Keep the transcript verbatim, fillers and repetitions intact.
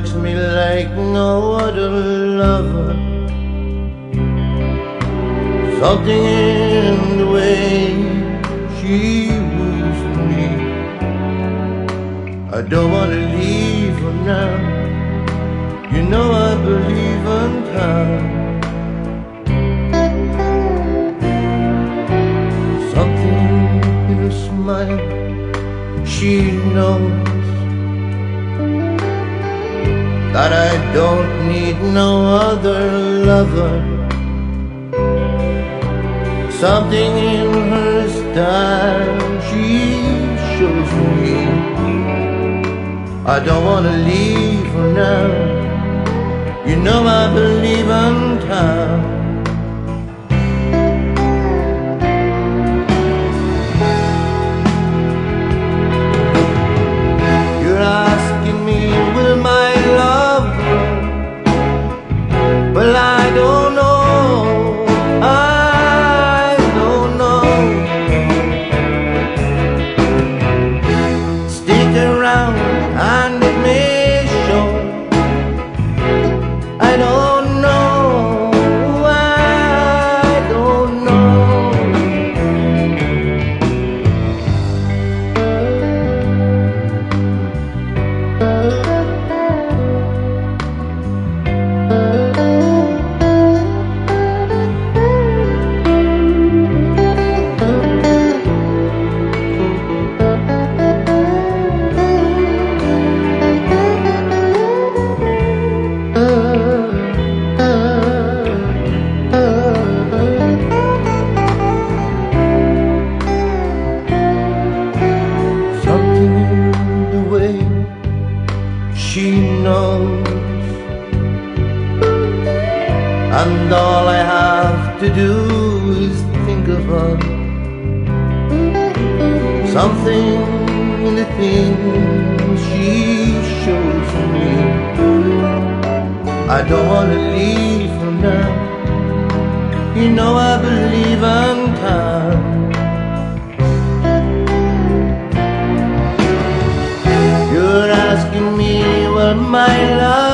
strikes me like no other lover. Something in the way she moves me. I don't want to leave her now. You know I believe in time. Something in her smile, she knows that I don't need no other lover. Something in her style, she shows me I don't wanna leave her now. You know I believe in time. You're asking me, will my love grow? Well, I don't know. I don't know. Stick around and it may show. I don't know. I don't know. She knows, and all I have to do is think of her. Something in the things she shows me. I don't want to leave her now. You know I believe in time. You're asking me, will my love